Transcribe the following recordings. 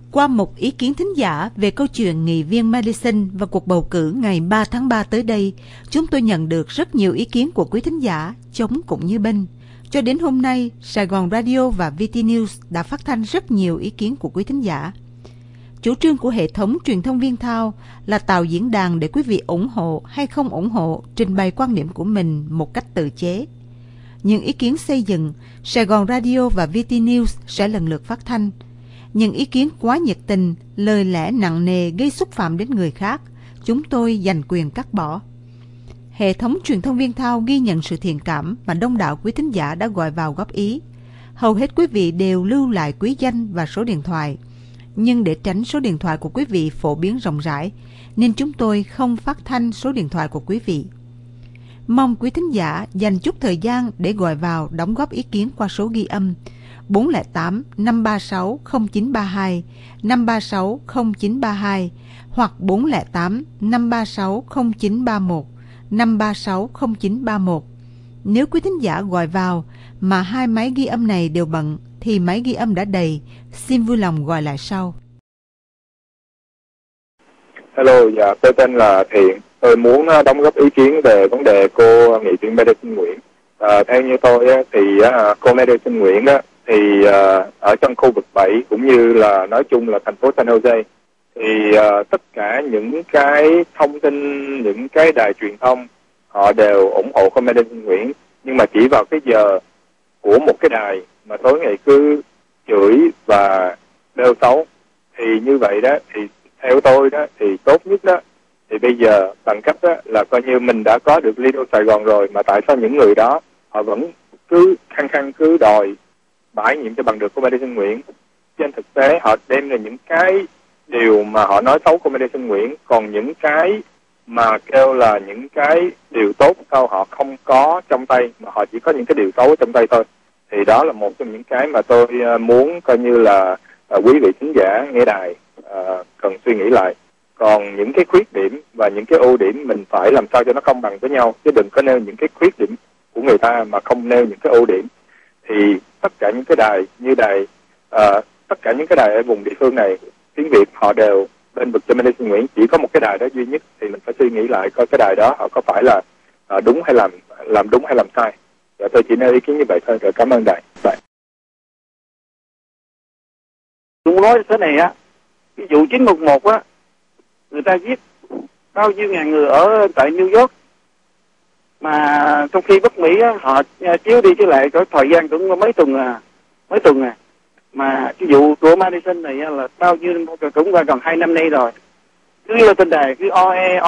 Qua một ý kiến thính giả về câu chuyện nghị viên Madison và cuộc bầu cử ngày 3 tháng 3 tới đây, chúng tôi nhận được rất nhiều ý kiến của quý thính giả, chống cũng như binh. Cho đến hôm nay, Sài Gòn Radio và VT News đã phát thanh rất nhiều ý kiến của quý thính giả. Chủ trương của hệ thống truyền thông Viên Thao là tạo diễn đàn để quý vị ủng hộ hay không ủng hộ trình bày quan điểm của mình một cách tự chế. Những ý kiến xây dựng, Sài Gòn Radio và VT News sẽ lần lượt phát thanh. Những ý kiến quá nhiệt tình, lời lẽ nặng nề gây xúc phạm đến người khác, chúng tôi dành quyền cắt bỏ. Hệ thống truyền thông Viên Thao ghi nhận sự thiện cảm mà đông đảo quý thính giả đã gọi vào góp ý. Hầu hết quý vị đều lưu lại quý danh và số điện thoại. Nhưng để tránh số điện thoại của quý vị phổ biến rộng rãi, nên chúng tôi không phát thanh số điện thoại của quý vị. Mong quý thính giả dành chút thời gian để gọi vào đóng góp ý kiến qua số ghi âm 408 536 0932, 536 0932 hoặc 408 536 0931, 536 0931. Nếu quý thính giả gọi vào mà hai máy ghi âm này đều bận thì máy ghi âm đã đầy, xin vui lòng gọi lại sau. Hello, dạ, tôi tên là Thiện. Tôi muốn đóng góp ý kiến về vấn đề cô nghị viên Madison Nguyễn. Theo như tôi thì cô Madison Nguyễn thì ở trong khu vực 7 cũng như là nói chung là thành phố San Jose thì tất cả những cái thông tin, những cái đài truyền thông họ đều ủng hộ cô Madison Nguyễn, nhưng mà chỉ vào cái giờ của một cái đài mà tối ngày cứ chửi và đeo xấu thì như vậy đó thì theo tôi đó thì tốt nhất đó thì bây giờ bằng cách đó là coi như mình đã có được Lido Sài Gòn rồi, mà tại sao những người đó họ vẫn cứ khăng khăng cứ đòi bãi nhiệm cho bằng được của Madison Nguyễn. Trên thực tế họ đem ra những cái điều mà họ nói xấu của Madison Nguyễn, còn những cái mà kêu là những cái điều tốt sao họ không có trong tay, mà họ chỉ có những cái điều xấu trong tay thôi. Thì đó là một trong những cái mà tôi muốn coi như là quý vị khán giả nghe đài cần suy nghĩ lại. Còn những cái khuyết điểm và những cái ưu điểm mình phải làm sao cho nó công bằng với nhau, chứ đừng có nêu những cái khuyết điểm của người ta mà không nêu những cái ưu điểm. Thì tất cả những cái đài như đài tất cả những cái đài ở vùng địa phương này tiếng Việt họ đều bên vực cho Madison Nguyễn, chỉ có một cái đài đó duy nhất, thì mình phải suy nghĩ lại coi cái đài đó họ có phải là đúng hay làm đúng hay làm sai. Rồi tôi chỉ nêu ý kiến như vậy thôi, rồi cảm ơn đài. Tôi muốn nói thế này á, cái vụ 911 á, người ta giết bao nhiêu ngàn người ở tại New York, mà trong khi Bắc Mỹ á, họ chiếu đi chiếu lại có thời gian cũng mấy tuần mà cái vụ của Madison này á, là bao nhiêu cũng gần 2 năm nay rồi, cứ lên tên đài cứ oe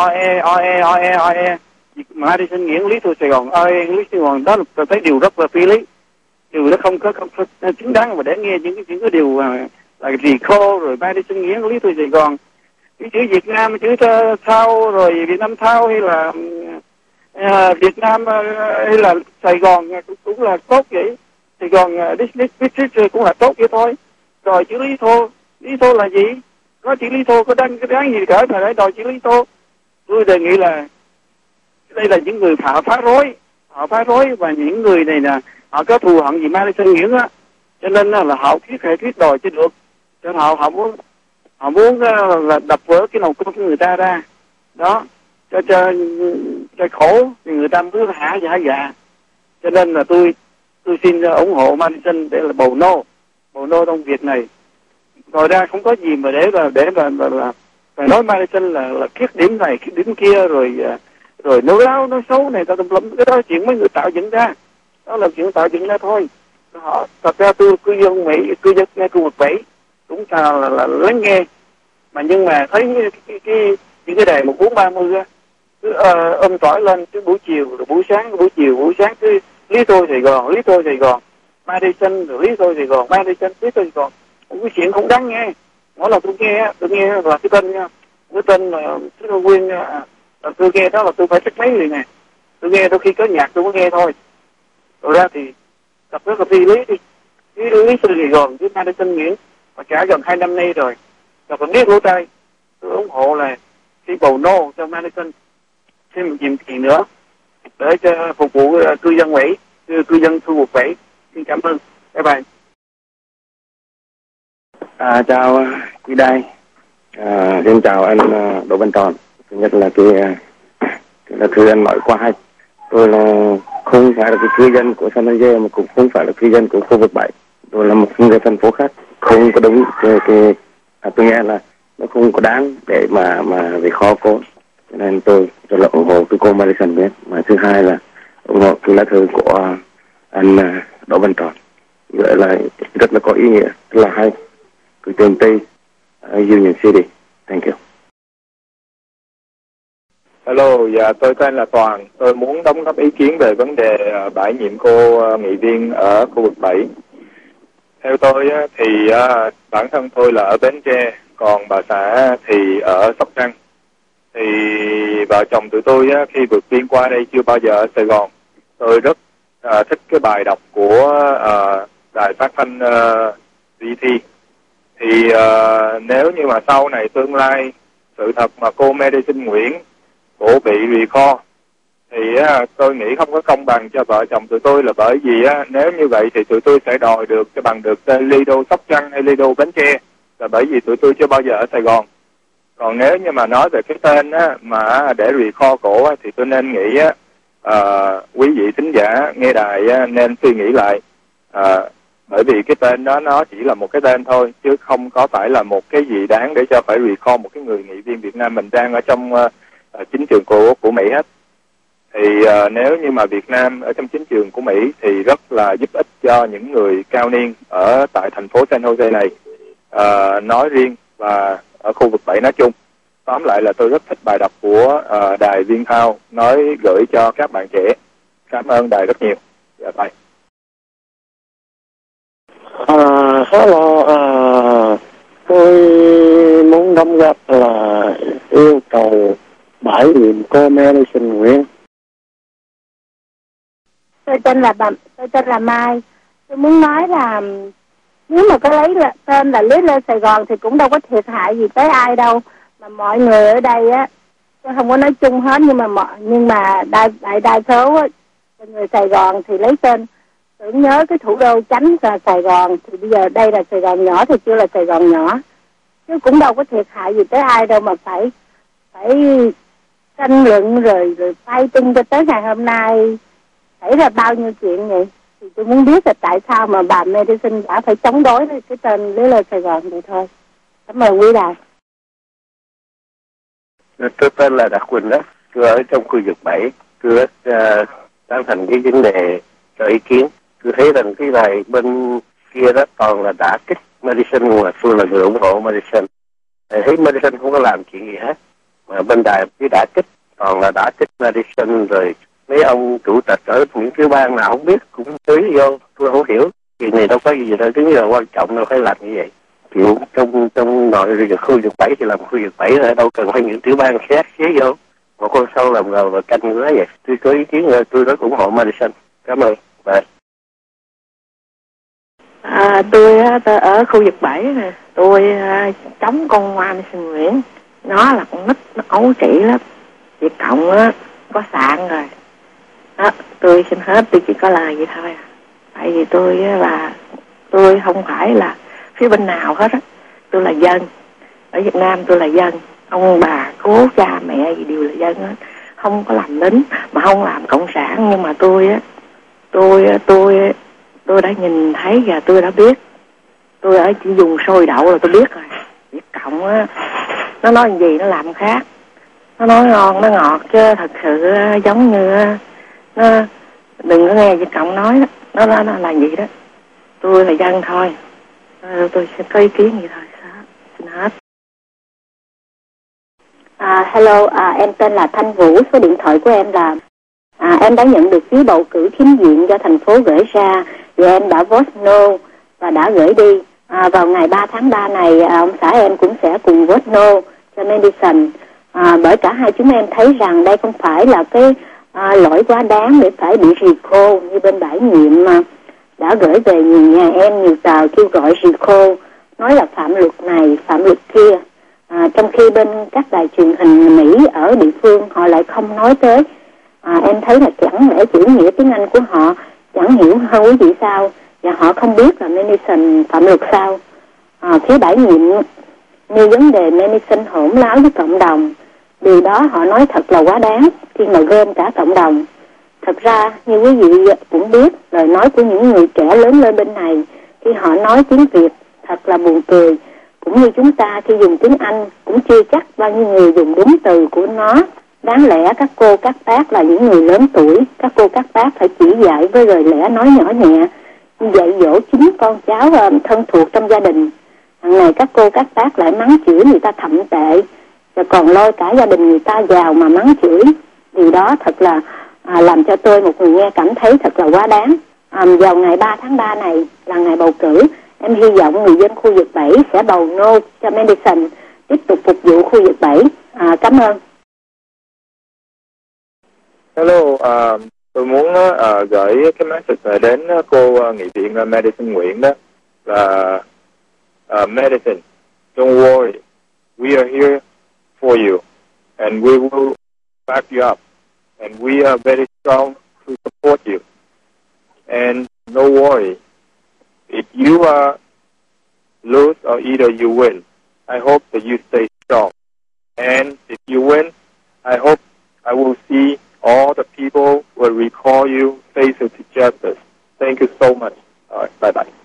Madison Nguyễn Lý Thu Sài Gòn Lý Sài Gòn, đó là tôi thấy điều rất là phi lý, điều đó không có chính đáng mà để nghe những cái điều là gì khô rồi Madison Nguyễn Lý Thu Sài Gòn, cái chữ Việt Nam chữ thao rồi Việt Nam thao hay là Việt Nam hay là Sài Gòn cũng là tốt vậy, Sài Gòn District cũng là tốt vậy thôi. Rồi chữ Lý Thô là gì? Có chữ Lý Thô có đáng gì cả mà để đòi chữ Lý Thô. Tôi đề nghị là đây là những người họ phá rối và những người này là họ có thù hận gì Madison Nguyễn á, cho nên là họ thuyết đòi cho được, cho họ muốn là đập vỡ cái lòng cốt của người ta ra đó, cho khổ thì người ta muốn hả dạ. Cho nên là tôi xin ủng hộ Madison để là bầu no trong việc này. Rồi ra không có gì mà để là phải nói Madison là khuyết điểm này khuyết điểm kia rồi nói láo nói xấu này ta tùm lum, cái đó là chuyện mấy người tạo dựng ra, đó là chuyện tạo dựng ra thôi. Họ thật ra tôi cư dân nghe khu vực 7 cũng là lắng nghe, mà nhưng mà thấy những cái đài 1430 á cứ ôm tỏi lên cái buổi chiều rồi buổi sáng cứ Lý Tô Sài Gòn Madison rồi Lý Tô Sài Gòn Madison Lý Tô Sài Gòn, một cái chuyện không đáng nghe. Mỗi lần tôi nghe là cái tên nha, cái tên là Nguyên, tôi nghe đó là tôi phải tắt máy liền nè, tôi nghe đôi khi có nhạc tôi mới nghe thôi. Rồi ra thì thật rất là phi lý đi, cái Lý Tô Sài Gòn với Madison Nguyễn mà cả gần 2 năm nay rồi, rồi còn biết lỗ tay tôi ủng hộ là khi bầu no cho Madison thêm một nhiệm kỳ nữa để cho phục vụ cư dân khu vực 7. Xin cảm ơn. Bye bye. Chào quý đài. Xin chào anh Đỗ Văn Tròn. Thứ nhất là là cư dân nói quá hay. Tôi là không phải là cái cư dân của San Jose mà cũng không phải là cư dân của khu vực 7. Tôi là một người thành phố khác, không có đúng tôi nghe là nó không có đáng để mà vì khó cô. Cho nên tôi rất là ủng hộ cái cô Madison biết. Mà thứ hai là ủng hộ cái lá thư của anh Đỗ Văn Tròn. Vậy là rất là có ý nghĩa, rất là hay. Từ trường Tây Union City. Thank you. Hello, dạ tôi tên là Toàn. Tôi muốn đóng góp ý kiến về vấn đề bãi nhiệm cô nghị viên ở khu vực 7. Theo tôi thì bản thân tôi là ở Bến Tre, còn bà xã thì ở Sóc Trăng. Thì vợ chồng tụi tôi khi vượt biên qua đây chưa bao giờ ở Sài Gòn. Tôi rất thích cái bài đọc của đài phát thanh VT. Thì nếu như mà sau này tương lai sự thật mà cô Madison Nguyễn cổ bị recall thì tôi nghĩ không có công bằng cho vợ chồng tụi tôi, là bởi vì nếu như vậy thì tụi tôi sẽ đòi được cho bằng được tên Lido Sóc Trăng hay Lido Bến Tre, là bởi vì tụi tôi chưa bao giờ ở Sài Gòn. Còn nếu như mà nói về cái tên mà để recall cổ thì tôi nên nghĩ quý vị thính giả nghe đài nên suy nghĩ lại, bởi vì cái tên đó nó chỉ là một cái tên thôi chứ không có phải là một cái gì đáng để cho phải recall một cái người nghị viên Việt Nam mình đang ở trong chính trường của Mỹ hết. Thì nếu như mà Việt Nam ở trong chính trường của Mỹ thì rất là giúp ích cho những người cao niên ở tại thành phố San Jose này nói riêng và ở khu vực 7 nói chung. Tóm lại là tôi rất thích bài đọc của đài Viên Thao nói gửi cho các bạn trẻ. Cảm ơn đài rất nhiều. Dạ bye. Hello, tôi muốn đóng góp là yêu cầu bãi nhiệm cô Madison Nguyễn. Tôi tên là Mai. Tôi muốn nói là nếu mà có lấy tên là list lên Sài Gòn thì cũng đâu có thiệt hại gì tới ai đâu, mà mọi người ở đây tôi không có nói chung hết, nhưng mà đại số người Sài Gòn thì lấy tên tưởng nhớ cái thủ đô chánh là Sài Gòn, thì bây giờ đây là Sài Gòn nhỏ thì chưa là Sài Gòn nhỏ, chứ cũng đâu có thiệt hại gì tới ai đâu mà phải tranh luận rồi fighting cho tới ngày hôm nay xảy ra bao nhiêu chuyện vậy. Thì tôi muốn biết là tại sao mà bà Madison đã phải chống đối với cái tên lấy lên Sài Gòn vậy thôi. Cảm ơn quý đài. Tôi tên là Đạt Quỳnh đó, tôi ở trong khu vực 7, tôi tán thành cái vấn đề cho ý kiến. Tôi thấy rằng cái này bên kia đó toàn là đả kích Madison, mà tôi là người ủng hộ Madison. Thấy Madison không có làm chuyện gì hết, mà bên đài cái đả kích toàn là đả kích Madison, rồi mấy ông chủ tịch ở những cái bang nào không biết cũng tưới vô. Tôi không hiểu chuyện này đâu có gì đâu, thứ là quan trọng đâu phải làm như vậy. Chuyện trong nội khu vực 7 thì làm khu vực 7 rồi, đâu cần phải những tiểu bang khác xé vô một con sâu làm ngầu và canh như thế vậy. Tôi có ý kiến rồi, tôi rất ủng hộ Madison. Cảm ơn. Bye. Tôi ở khu vực 7 nè, tôi chống con Madison Nguyễn. Nó là con nít, nó ấu trĩ lắm. Việt Cộng có sạn rồi. Tôi xin hết, tôi chỉ có lời vậy thôi. Tại vì tôi không phải là phía bên nào hết á. Tôi là dân. Ở Việt Nam tôi là dân. Ông bà, cố cha mẹ gì đều là dân hết. Không có làm lính mà không làm cộng sản, nhưng mà tôi đã nhìn thấy và tôi đã biết. Tôi ở chỉ dùng sôi đậu là tôi biết rồi. Việt Cộng nó nói gì nó làm khác. Nó nói ngon, nó ngọt, chứ thật sự giống như nó đừng có nghe Việt Cộng nói đó. Nó là gì đó. Tôi là dân thôi. Tôi sẽ có ý kiến gì thôi. Xin hết. Hello, em tên là Thanh Vũ. Số điện thoại của em là em đã nhận được phiếu bầu cử khiếm diện do thành phố gửi ra, và em đã vote no và đã gửi đi. Vào ngày 3 tháng 3 này, ông xã em cũng sẽ cùng vote no cho Madison. Bởi cả hai chúng em thấy rằng đây không phải là cái lỗi quá đáng để phải bị recall như bên bãi nhiệm mà đã gửi về nhiều nhà em nhiều tờ kêu gọi recall, nói là phạm luật này, phạm luật kia. Trong khi bên các đài truyền hình Mỹ ở địa phương họ lại không nói tới. Em thấy là chẳng lẽ chữ nghĩa tiếng Anh của họ chẳng hiểu hơn quý vị sao, và họ không biết là Madison phạm luật sao. phía bãi nhiệm nêu vấn đề Madison hỗn láo với cộng đồng. Điều đó họ nói thật là quá đáng khi mà gom cả cộng đồng. Thật ra như quý vị cũng biết, lời nói của những người trẻ lớn lên bên này khi họ nói tiếng Việt thật là buồn cười. Cũng như chúng ta khi dùng tiếng Anh cũng chưa chắc bao nhiêu người dùng đúng từ của nó. Đáng lẽ các cô các bác là những người lớn tuổi, các cô các bác phải chỉ dạy với lời lẽ nói nhỏ nhẹ, dạy dỗ chính con cháu thân thuộc trong gia đình. Hằng ngày các cô các bác lại mắng chửi người ta thậm tệ, và còn lôi cả gia đình người ta vào mà mắng chửi. Điều đó thật là làm cho tôi một người nghe cảm thấy thật là quá đáng. Vào ngày 3 tháng 3 này là ngày bầu cử. Em hy vọng người dân khu vực 7 sẽ bầu no cho Madison tiếp tục phục vụ khu vực 7. Cảm ơn. Hello, tôi muốn gửi cái message này đến cô nghị viện Madison Nguyễn đó là Madison, don't worry, we are here for you and we will back you up and we are very strong to support you and no worry, if you lose or either you win, I hope that you stay strong and if you win, I hope I will see all the people will recall you faithful to justice. Thank you so much. All right, bye bye.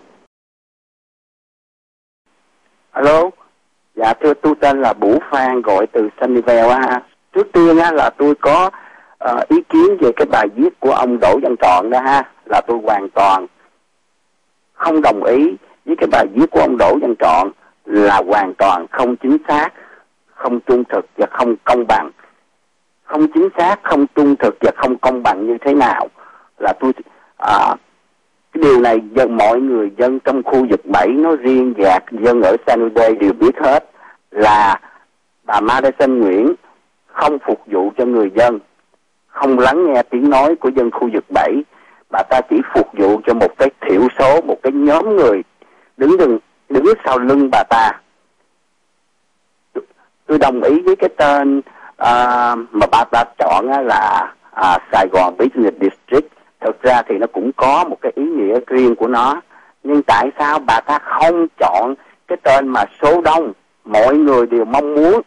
Alo, dạ thưa, tôi tên là Bủ Phan, gọi từ Sunnyvale á. Trước tiên á là tôi có ý kiến về cái bài viết của ông Đỗ Văn Trọn đó ha, là tôi hoàn toàn không đồng ý với cái bài viết của ông Đỗ Văn Trọn, là hoàn toàn không chính xác, không trung thực và không công bằng. Không chính xác, không trung thực và không công bằng như thế nào là tôi cái điều này mọi người dân trong khu vực 7 nói riêng và dân ở San Jose đều biết hết, là bà Madison Nguyễn không phục vụ cho người dân, không lắng nghe tiếng nói của dân khu vực 7. Bà ta chỉ phục vụ cho một cái thiểu số, một cái nhóm người đứng sau lưng bà ta. Tôi đồng ý với cái tên mà bà ta chọn là Sài Gòn Business District. Thực ra thì nó cũng có một cái ý nghĩa riêng của nó, nhưng tại sao bà ta không chọn cái tên mà số đông mọi người đều mong muốn?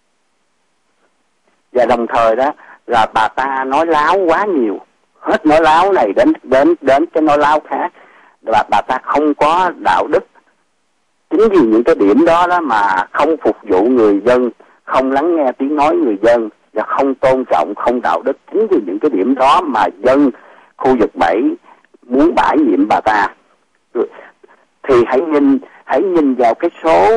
Và đồng thời đó là bà ta nói láo quá nhiều, hết nói láo này đến cái nói láo khác, và bà ta không có đạo đức. Chính vì những cái điểm đó mà không phục vụ người dân, không lắng nghe tiếng nói người dân và không tôn trọng, không đạo đức. Chính vì những cái điểm đó mà dân khu vực 7 muốn bãi nhiệm bà ta. Thì hãy nhìn vào cái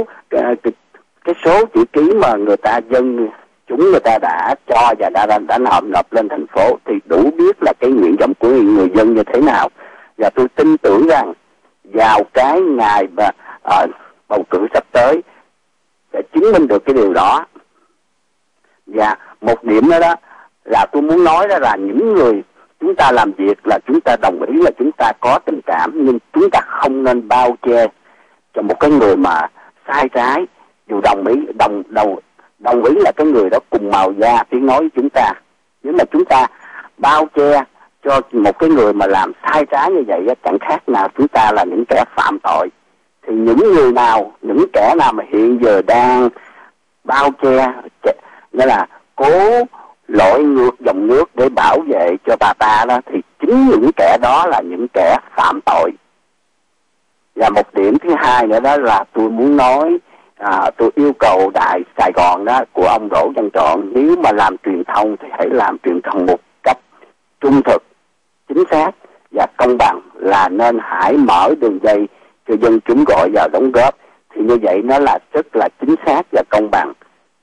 số chữ ký mà người ta đã cho và đã nộp lên thành phố, thì đủ biết là cái nguyện vọng của người dân như thế nào. Và tôi tin tưởng rằng vào cái ngày mà bầu cử sắp tới sẽ chứng minh được cái điều đó. Và một điểm nữa đó là tôi muốn nói đó là những người chúng ta làm việc là chúng ta đồng ý là chúng ta có tình cảm, nhưng chúng ta không nên bao che cho một cái người mà sai trái. Dù đồng ý là cái người đó cùng màu da tiếng nói với chúng ta, nhưng mà chúng ta bao che cho một cái người mà làm sai trái như vậy chẳng khác nào chúng ta là những kẻ phạm tội. Thì những kẻ nào mà hiện giờ đang bao che, nghĩa là cố lội ngược dòng nước để bảo vệ cho bà ta đó, thì chính những kẻ đó là những kẻ phạm tội. Và một điểm thứ hai nữa đó là tôi muốn nói, tôi yêu cầu Đài Sài Gòn đó của ông Đỗ Văn Trọn, nếu mà làm truyền thông thì hãy làm truyền thông một cách trung thực, chính xác và công bằng, là nên hãy mở đường dây cho dân chúng gọi vào đóng góp, thì như vậy nó là rất là chính xác và công bằng.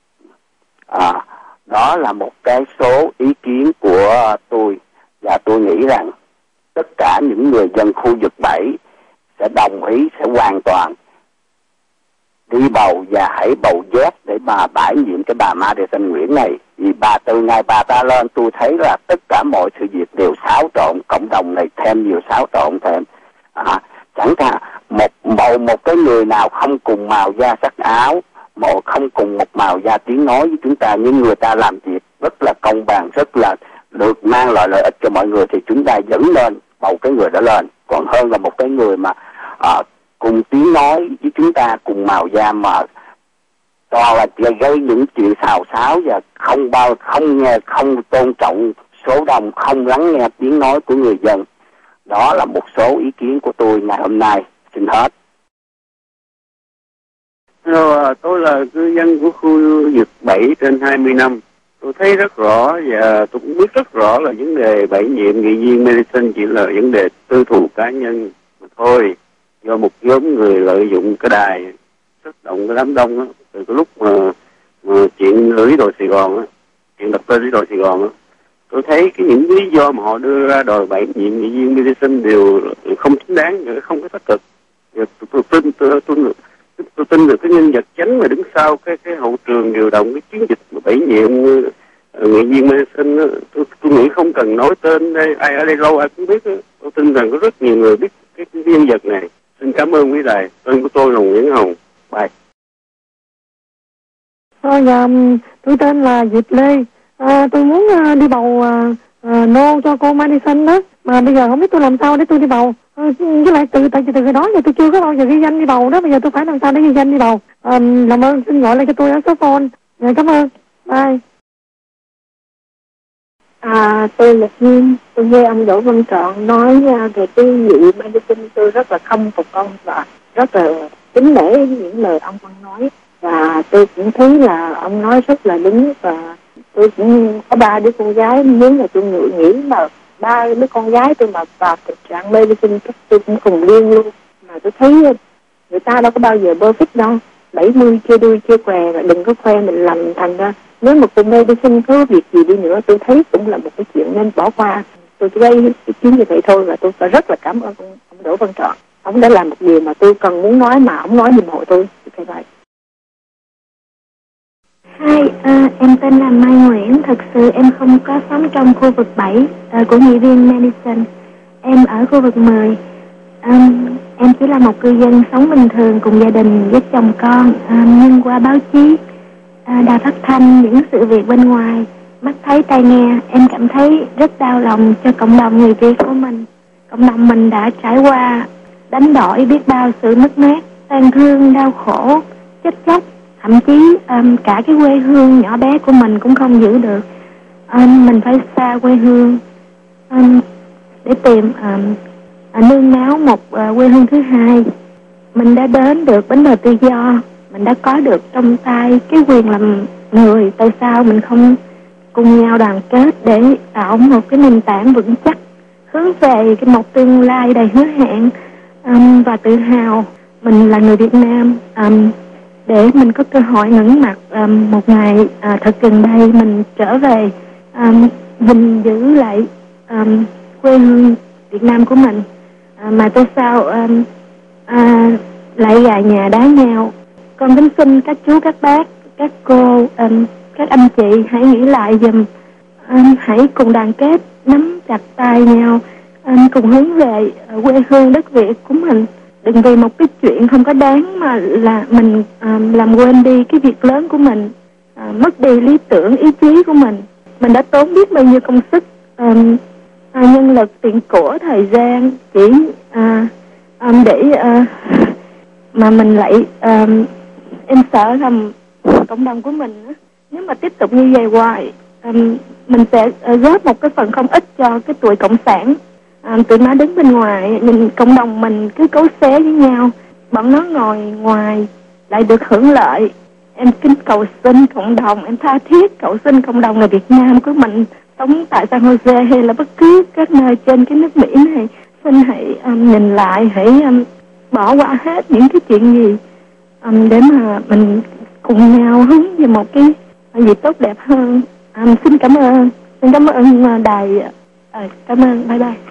Đó là một cái số ý kiến của tôi, và tôi nghĩ rằng tất cả những người dân khu vực 7 sẽ đồng ý, sẽ hoàn toàn đi bầu và hãy bầu yes để mà bãi nhiệm cái bà Madison Nguyễn này. Vì từ ngày bà ta lên, tôi thấy là tất cả mọi sự việc đều xáo trộn, cộng đồng này thêm nhiều xáo trộn thêm. Chẳng thà một cái người nào không cùng màu da sắc áo, không cùng một màu da tiếng nói với chúng ta, nhưng người ta làm việc rất là công bằng, rất là được mang lại lợi ích cho mọi người, thì chúng ta vẫn nên bầu cái người đó lên, còn hơn là một cái người mà cùng tiếng nói với chúng ta, cùng màu da, mà toàn là gây những chuyện xào xáo và không tôn trọng số đông, không lắng nghe tiếng nói của người dân. Đó là một số ý kiến của tôi ngày hôm nay. Xin hết. Tôi là cư dân của khu vực 7 trên 20 năm. Tôi thấy rất rõ và tôi cũng biết rất rõ là vấn đề bãi nhiệm nghị viên Madison chỉ là vấn đề tư thù cá nhân mà thôi, do một nhóm người lợi dụng cái đài kích động cái đám đông đó. Từ cái lúc mà chuyện lưới đồi Sài Gòn á, chuyện đặt tên lưới đồi Sài Gòn á, tôi thấy những lý do mà họ đưa ra đòi bãi nhiệm nghị viên Madison đều không chính đáng, không có xác thực. Tôi tin được cái nhân vật chánh mà đứng sau cái hậu trường điều động cái chiến dịch bãi nhiệm nghị viên Madison. Tôi nghĩ không cần nói tên đây, ai ở đây lâu ai cũng biết đó. Tôi tin rằng có rất nhiều người biết cái nhân vật này. Xin cảm ơn quý đài. Tên của tôi là Nguyễn Hồng. Bye. Tôi tên là Diệp Lê. Tôi muốn đi bầu no cho cô Madison đó, mà bây giờ không biết tôi làm sao để tôi đi bầu. Với lại từ hồi đó giờ tôi chưa có bao giờ ghi danh đi bầu đó, bây giờ tôi phải làm sao để ghi danh đi bầu. Làm ơn xin gọi lại cho tôi ở số phone. Cảm ơn. Bye. Tôi là Duyên. Tôi nghe ông Đỗ Văn Trọn nói về cái vị Madison, tôi rất là khâm phục ông và rất là kính nể những lời ông Văn nói, và tôi cũng thấy là ông nói rất là đúng. Và tôi cũng có 3 đứa con gái, nếu là tôi nghĩ mà 3 đứa con gái tôi mà vào tình trạng Madison tôi cũng cùng liên luôn. Mà tôi thấy người ta đâu có bao giờ perfect đâu, 70 chưa đuôi chưa què, đừng có khoe mình làm thành ra. Nếu mà cô Madison có việc gì đi nữa, tôi thấy cũng là một cái chuyện nên bỏ qua. Tôi gây ý kiến như vậy thôi, và tôi phải rất là cảm ơn ông Đỗ Văn Trọn. Ông đã làm một điều mà tôi cần muốn nói mà ông nói giùm hộ tôi. Như vậy. Hi, em tên là Mai Nguyễn. Thật sự em không có sống trong khu vực 7 của nghị viên Madison. Em ở khu vực 10. Em chỉ là một cư dân sống bình thường cùng gia đình với chồng con. Nhưng qua báo chí, đài phát thanh, những sự việc bên ngoài, mắt thấy tai nghe, em cảm thấy rất đau lòng cho cộng đồng người Việt của mình. Cộng đồng mình đã trải qua đánh đổi biết bao sự mất mát, tàn thương, đau khổ, chết chóc. Thậm chí cả cái quê hương nhỏ bé của mình cũng không giữ được. Mình phải xa quê hương để tìm nương náu một quê hương thứ hai. Mình đã đến được bến bờ tự do, mình đã có được trong tay cái quyền làm người. Tại sao mình không cùng nhau đoàn kết để tạo một cái nền tảng vững chắc, hướng về một tương lai đầy hứa hẹn và tự hào mình là người Việt Nam, để mình có cơ hội ngẩng mặt một ngày thật gần đây mình trở về gìn giữ lại quê hương Việt Nam của mình. Mà tại sao lại gà nhà đá nhau? Con kính xin các chú, các bác, các cô, các anh chị hãy nghĩ lại giùm. Hãy cùng đoàn kết, nắm chặt tay nhau, cùng hướng về quê hương đất Việt của mình. Đừng vì một cái chuyện không có đáng mà là mình làm quên đi cái việc lớn của mình, mất đi lý tưởng, ý chí của mình. Mình đã tốn biết bao nhiêu công sức, nhân lực, tiền của, thời gian chỉ để mà mình lại em sợ rằng cộng đồng của mình nếu mà tiếp tục như vậy hoài, mình sẽ góp một cái phần không ít cho cái tuổi cộng sản. Tụi nó đứng bên ngoài nhìn cộng đồng mình cứ cấu xé với nhau, bọn nó ngồi ngoài lại được hưởng lợi. Em kính cầu xin cộng đồng, em tha thiết cầu xin cộng đồng người Việt Nam của mình sống tại San Jose hay là bất cứ các nơi trên cái nước Mỹ này, xin hãy nhìn lại, hãy bỏ qua hết những cái chuyện gì để mà mình cùng nhau hướng về một cái gì tốt đẹp hơn. Xin cảm ơn đài. Cảm ơn, bye bye.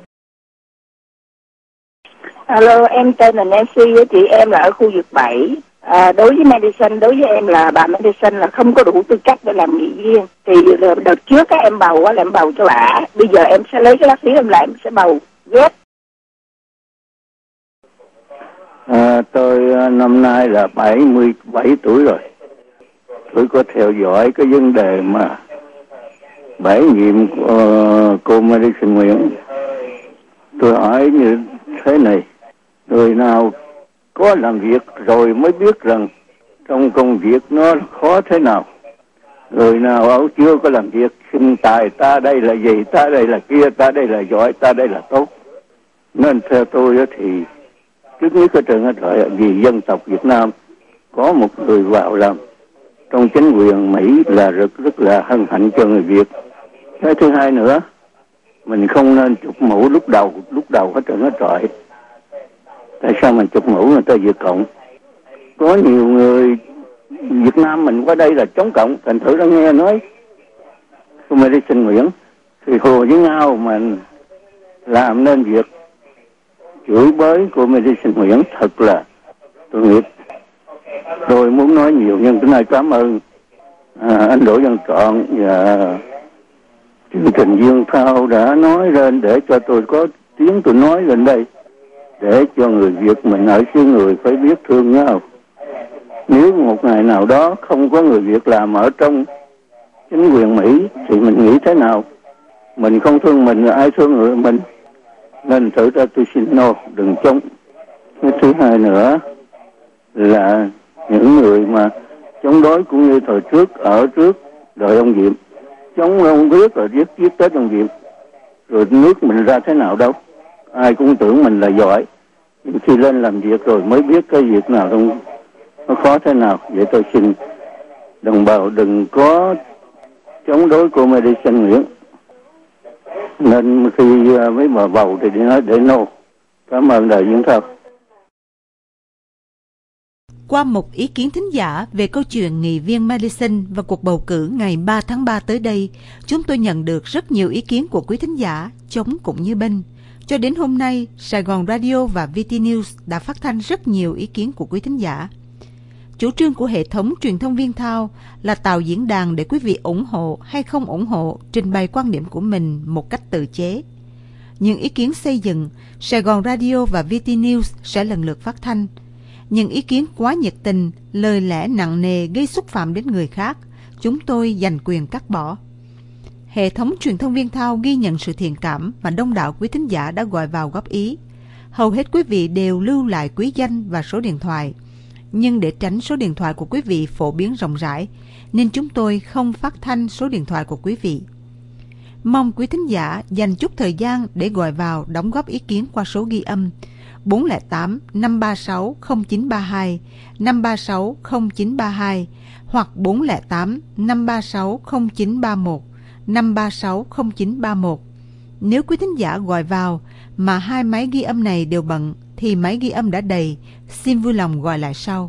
Hello, em tên là Nancy, chị em là ở khu vực 7. Đối với Madison, đối với em là bà Madison là không có đủ tư cách để làm nghị viên. Thì đợt trước các em bầu là em bầu cho bà. Bây giờ em sẽ lấy cái lá phiếu em lại, em sẽ bầu ghét. Tôi năm nay là 77 tuổi rồi. Tôi có theo dõi cái vấn đề mà bãi nhiệm của cô Madison Nguyễn. Tôi hỏi như thế này, người nào có làm việc rồi mới biết rằng trong công việc nó khó thế nào. Người nào ấu chưa có làm việc xưng tài, ta đây là gì, ta đây là kia, ta đây là giỏi, ta đây là tốt. Nên theo tôi thì trước nhất ở trường Thoại vì dân tộc Việt Nam có một người vào làm trong chính quyền Mỹ là rất là hân hạnh cho người Việt. Cái thứ hai nữa, mình không nên chụp mũ lúc đầu ở trường Thoại. Tại sao mình chụp mũ người ta Việt Cộng? Có nhiều người Việt Nam mình qua đây là chống cộng. Thành thử đã nghe nói cô Madison Nguyễn thì Hồ với Ngao mà làm nên việc chửi bới cô Madison Nguyễn thật là tội nghiệp. Tôi muốn nói nhiều nhưng cái này cảm ơn anh Đỗ Văn Trọn và chương trình Dương Thao đã nói lên để cho tôi có tiếng tôi nói lên đây, để cho người Việt mình ở xứ người phải biết thương nhau. Nếu một ngày nào đó không có người Việt làm ở trong chính quyền Mỹ thì mình nghĩ thế nào? Mình không thương mình, ai thương người mình? Nên thử ra tôi xin đừng chống. Cái thứ hai nữa là những người mà chống đối cũng như thời trước ở trước đời ông Diệm, chống ông biết rồi giết Tết ông Diệm, rồi nước mình ra thế nào đâu. Ai cũng tưởng mình là giỏi, nhưng khi lên làm việc rồi mới biết cái việc nào không nó khó thế nào. Vậy tôi xin đồng bào đừng có chống đối cô Madison Nguyễn. Nên khi mấy bà bầu thì nói để Cảm ơn Đài Dương Thao. Qua một ý kiến thính giả về câu chuyện nghị viên Madison và cuộc bầu cử ngày 3 tháng 3 tới đây, chúng tôi nhận được rất nhiều ý kiến của quý thính giả, chống cũng như bên. Cho đến hôm nay, Sài Gòn Radio và VT News đã phát thanh rất nhiều ý kiến của quý thính giả. Chủ trương của hệ thống truyền thông Viên Thao là tạo diễn đàn để quý vị ủng hộ hay không ủng hộ trình bày quan điểm của mình một cách tự chế. Những ý kiến xây dựng, Sài Gòn Radio và VT News sẽ lần lượt phát thanh. Những ý kiến quá nhiệt tình, lời lẽ nặng nề gây xúc phạm đến người khác, chúng tôi dành quyền cắt bỏ. Hệ thống truyền thông Viên Thao ghi nhận sự thiện cảm mà đông đảo quý thính giả đã gọi vào góp ý. Hầu hết quý vị đều lưu lại quý danh và số điện thoại. Nhưng để tránh số điện thoại của quý vị phổ biến rộng rãi, nên chúng tôi không phát thanh số điện thoại của quý vị. Mong quý thính giả dành chút thời gian để gọi vào đóng góp ý kiến qua số ghi âm 408 536 0932, 536 0932 hoặc 408 536 0931, 536 0931. Nếu quý thính giả gọi vào mà hai máy ghi âm này đều bận thì máy ghi âm đã đầy, xin vui lòng gọi lại sau.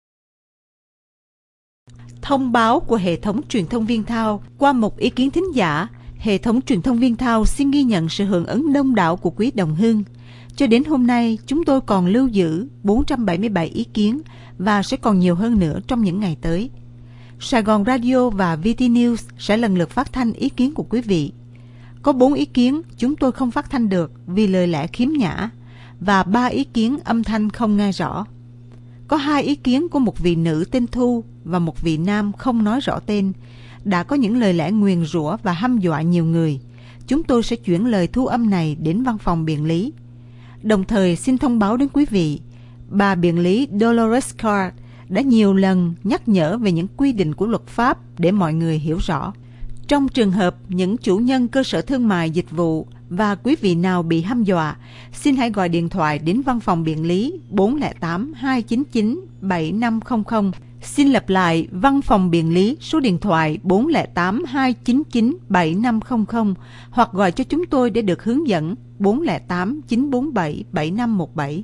Thông báo của hệ thống truyền thông Viên Thao. Qua một ý kiến thính giả, hệ thống truyền thông Viên Thao xin ghi nhận sự hưởng ứng đông đảo của quý đồng hương. Cho đến hôm nay, chúng tôi còn lưu giữ 477 ý kiến và sẽ còn nhiều hơn nữa trong những ngày tới. Sài Gòn Radio và VT News sẽ lần lượt phát thanh ý kiến của quý vị. Có 4 ý kiến chúng tôi không phát thanh được vì lời lẽ khiếm nhã và 3 ý kiến âm thanh không nghe rõ. Có 2 ý kiến của một vị nữ tên Thu và một vị nam không nói rõ tên đã có những lời lẽ nguyền rủa và hăm dọa nhiều người. Chúng tôi sẽ chuyển lời thu âm này đến văn phòng biện lý. Đồng thời xin thông báo đến quý vị, bà biện lý Dolores Carr đã nhiều lần nhắc nhở về những quy định của luật pháp để mọi người hiểu rõ. Trong trường hợp những chủ nhân cơ sở thương mại dịch vụ và quý vị nào bị hăm dọa, xin hãy gọi điện thoại đến văn phòng biện lý 408 299 7500. Xin lặp lại, văn phòng biện lý số điện thoại 408 299 7500 hoặc gọi cho chúng tôi để được hướng dẫn 408 947 7517.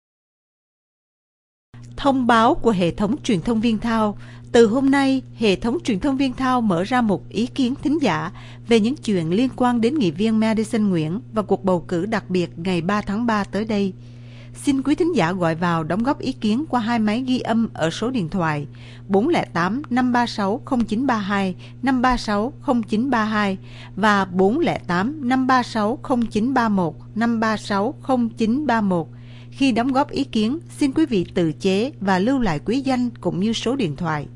Thông báo của hệ thống truyền thông Viên Thao. Từ hôm nay, hệ thống truyền thông Viên Thao mở ra một ý kiến thính giả về những chuyện liên quan đến nghị viên Madison Nguyễn và cuộc bầu cử đặc biệt ngày 3 tháng 3 tới đây. Xin quý thính giả gọi vào đóng góp ý kiến qua hai máy ghi âm ở số điện thoại 408 536 0932, 536 0932 và 408 536 0931, 536 0931. Khi đóng góp ý kiến, xin quý vị tự chế và lưu lại quý danh cũng như số điện thoại.